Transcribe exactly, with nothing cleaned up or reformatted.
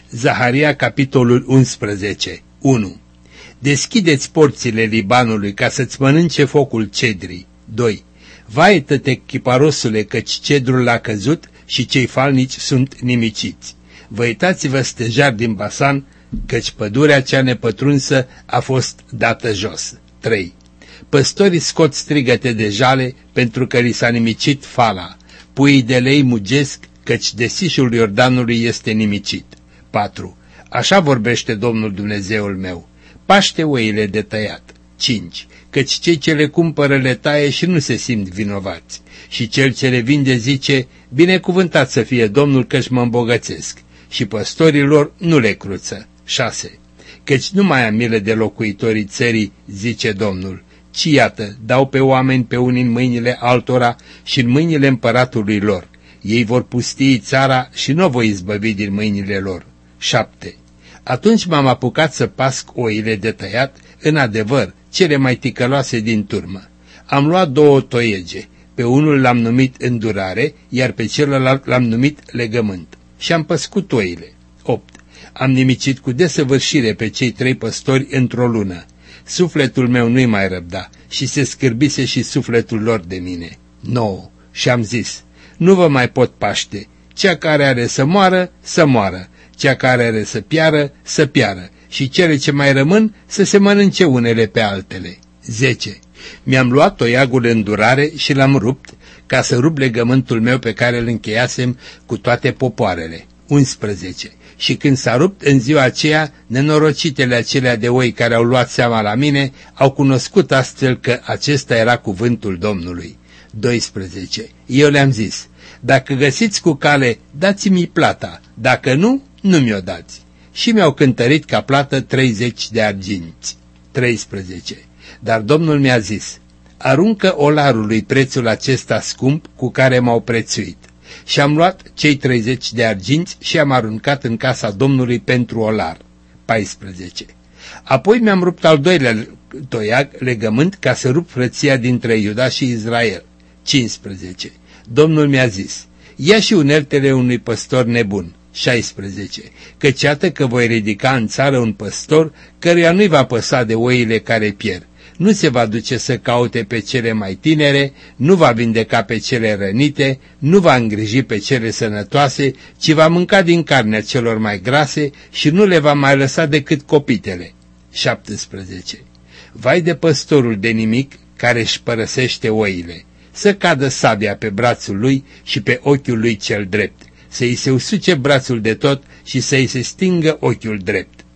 Zaharia, capitolul unsprezece. unu. Deschideți porțile Libanului ca să-ți mănânce focul cedrii. doi. Vaietă-te, chiparosule, căci cedrul a căzut și cei falnici sunt nimiciți. Văitați-vă, stejari din Basan, căci pădurea cea nepătrunsă a fost dată jos. trei. Păstorii scot strigăte de jale pentru că li s-a nimicit fala. Puii de lei mugesc, căci desișul Iordanului este nimicit. patru. Așa vorbește Domnul Dumnezeul meu. Paște oile de tăiat. cinci. Căci cei ce le cumpără le taie și nu se simt vinovați. Și cel ce le vinde zice, binecuvântat să fie Domnul căci mă îmbogățesc. Și păstorii lor nu le cruță. șase. Căci nu mai am milă de locuitorii țării, zice Domnul, ci iată, dau pe oameni pe unii în mâinile altora și în mâinile împăratului lor. Ei vor pustii țara și nu o voi izbăvi din mâinile lor. șapte. Atunci m-am apucat să pasc oile de tăiat, în adevăr, cele mai ticăloase din turmă. Am luat două toiege, pe unul l-am numit îndurare, iar pe celălalt l-am numit legământ. Și am păscut oile. opt. Am nimicit cu desăvârșire pe cei trei păstori într-o lună. Sufletul meu nu-i mai răbda și se scârbise și sufletul lor de mine. nouă. Și am zis, nu vă mai pot paște, cea care are să moară, să moară, cea care are să piară, să piară, și cele ce mai rămân să se mănânce unele pe altele. zece. Mi-am luat toiagul îndurare și l-am rupt, ca să rup legământul meu pe care îl încheiasem cu toate popoarele. unsprezece. Și când s-a rupt în ziua aceea, nenorocitele acelea de oi care au luat seama la mine, au cunoscut astfel că acesta era cuvântul Domnului. doisprezece. Eu le-am zis, dacă găsiți cu cale, dați-mi plata, dacă nu, nu mi-o dați. Și mi-au cântărit ca plată treizeci de arginți. treisprezece. Dar Domnul mi-a zis, aruncă olarului prețul acesta scump cu care m-au prețuit. Și am luat cei treizeci de arginți și am aruncat în casa Domnului pentru olar. paisprezece. Apoi mi-am rupt al doilea toiag, legământ, ca să rup frăția dintre Iuda și Israel. cincisprezece. Domnul mi-a zis, ia și uneltele unui păstor nebun. șaisprezece. Căci iată că voi ridica în țară un păstor căruia nu-i va păsa de oile care pierd. Nu se va duce să caute pe cele mai tinere, nu va vindeca pe cele rănite, nu va îngriji pe cele sănătoase, ci va mânca din carnea celor mai grase și nu le va mai lăsa decât copitele. șaptesprezece. Vai de păstorul de nimic care își părăsește oile, să cadă sabia pe brațul lui și pe ochiul lui cel drept, să-i se usuce brațul de tot și să-i se stingă ochiul drept.